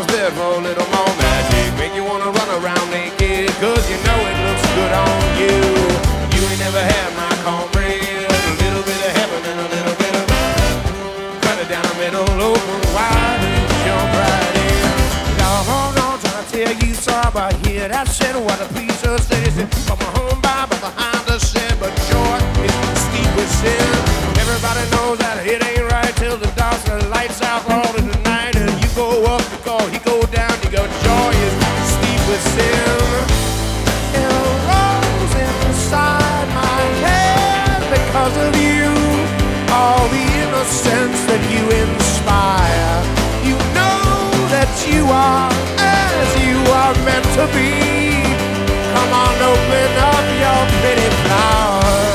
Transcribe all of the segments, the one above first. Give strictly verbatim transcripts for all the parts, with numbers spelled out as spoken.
mama's bed for a little more magic. Make you wanna run around naked, cause you know it looks good on you. You ain't never had my cornbread, a little bit of heaven and a little bit of cut it down the middle, open wide and jump right in. Now hold on, trying to tell you sorry, but hear that shit, what the preacher said. He said, from my home by, but behind the shed, but joy is steep with sin. Everybody knows that it ain't right till the dark, the lights out all in the night, and you go up, you go, he go down, you go, joy is steep with sin. It rolls inside my head because of you, all the innocence that you inspire. You know that you are as you are meant to be. Come on, open up your pretty flower.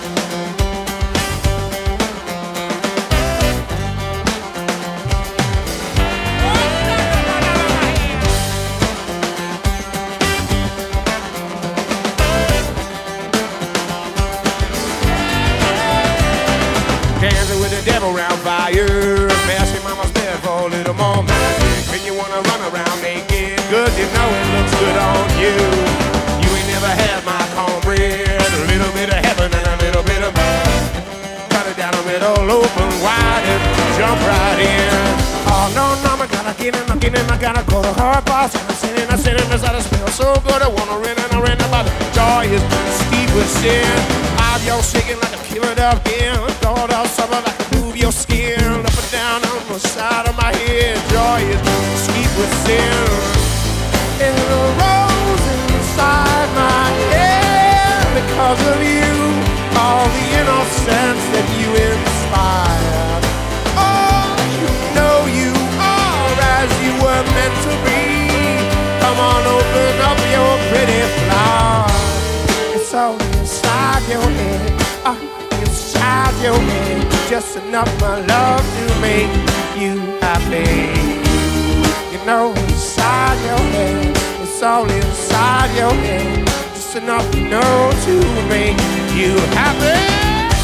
Dancing with the devil round fire, passing mama's bed for a little more magic. When you wanna run around naked, cause you know it looks good on you. You ain't never had my cornbread, a little bit of heaven and a little bit of cut it down the middle, open wide and jump right in. Oh no, no, I gotta get in, I get in, I gotta go to her boss. And I'm sitting, I'm sitting, it's out smell so good. I wanna run and I ran about the joy is steep with sin. I'm your shaking like a killer up again. Thought I'll summer like to move your skin up and down on the side of my head. Joy is steep with sin. It rolls inside my head because of you, all the innocence that you inspire. Oh, you know you are as you were meant to be. Come on, open up your pretty flower. It's all inside your head, uh, inside your head. Just enough my love to make you happy. You know, inside your head, it's all inside your head. Just enough to know to make you happy.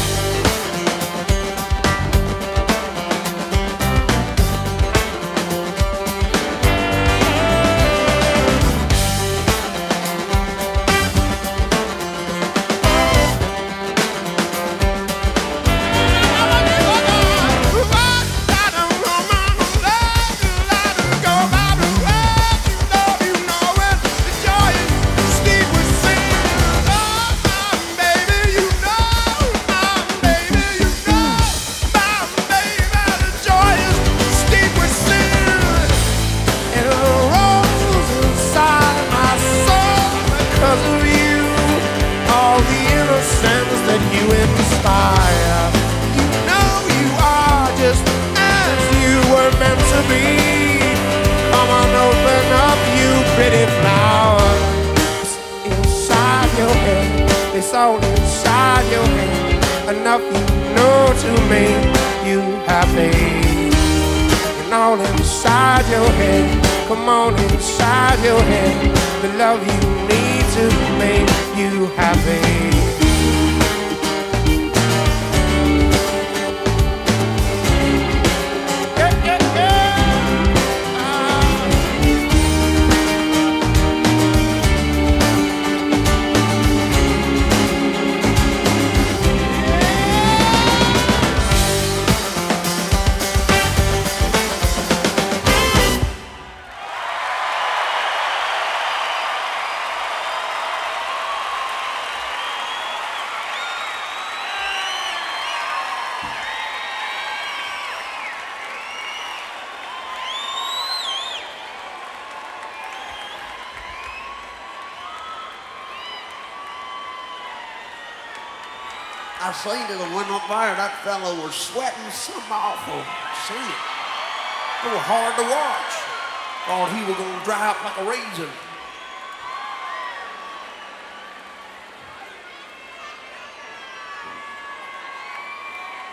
Pretty flower, inside your head, it's all inside your head. Enough you know to make you happy. And all inside your head, come on inside your head. The love you need to make you happy. I seen to the one up there, that fellow was sweating some awful. See it. It was hard to watch. Thought he was gonna dry up like a raisin.